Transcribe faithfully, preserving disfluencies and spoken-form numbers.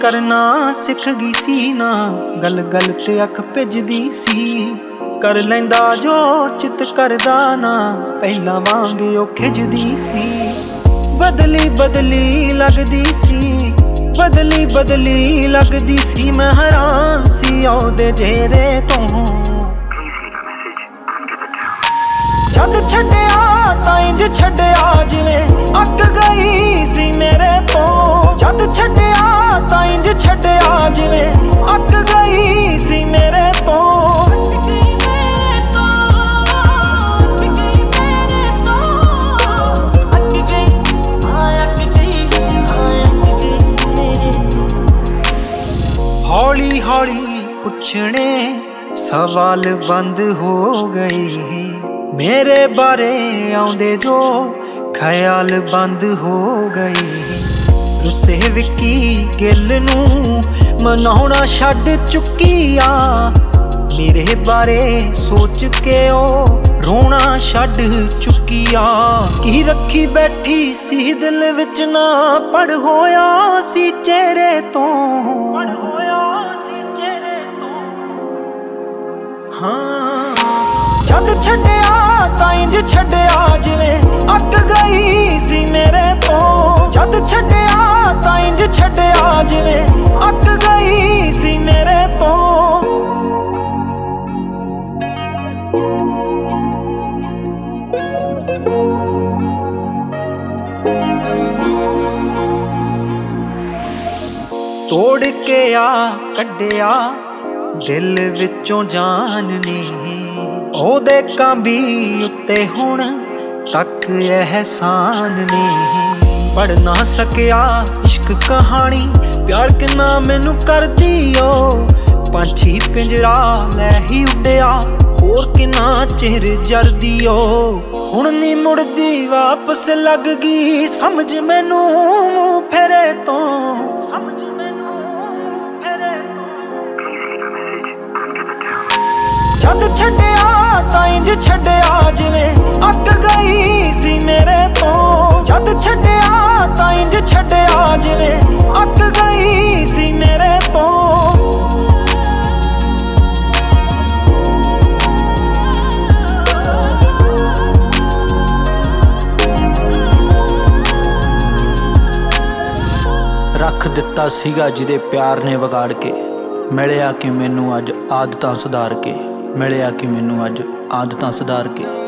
करना सिख गई सी ना, गल गल ते अख भिजदी सी। कर लैंदा जो चित करदा ना, पहला वांग ओ खिजदी सी। बदली बदली लगदी सी, बदली बदली लगदी सी। मैं हैरान सी ओदे चेहरे तो, जद छड्डिया तां इंज छड्डिया जिवें अक गई सी मेरे तो। जद छड्डिया तां इंज छड्डिया जिवें अक गई सी मेरे तो। हौली हौली पुछने सवाल बंद हो गए, मेरे बारे आउंदे जो ख्याल बंद हो गए। रुसे विक्की गिल नूं मनाउणा छड्ड चुकी आ, मेरे बारे सोच के ओ रोना छड्ड चुकी आ। की रखी बैठी सी दिल विच ना, पड़ होया सी चेहरे तो, पड़ होया सी चेहरे तो। हाँ जद छड्डिया तां इंज छड्डिया जिवें अक गई सी मेरे तो। जद छड्डिया तां इंज छड्डिया जिवें अक गई सी मेरे तो। तोड़ के आ कड्डिया दिल विचों जान ने, ओदे कांबी उत्ते हुण तक एहसान ने। पढ़ ना सकिया इश्क कहानी, प्यार किन्ना मैनू कर दियो। पंछी पिंजरा लै ही उड्डिया, होर किन्ना चिर जर दियो। हुण नी मुड़दी वापस लग गई समझ मैनू फेरे तो, समझ मैनू फेरे तो। जद छड्डिया तां इंज छड्डिया जिवें अक गई सी मेरे तो। जद छड्डिया तां इंज छड्डिया जिवें अक गई सी मेरे तो। रख दिता सीगा जिहदे प्यार ने विगाड़ के, मिलिया कि मैनू अज आदतां सुधार के। मिलिया कि मैनू अज आदतां सुधार के।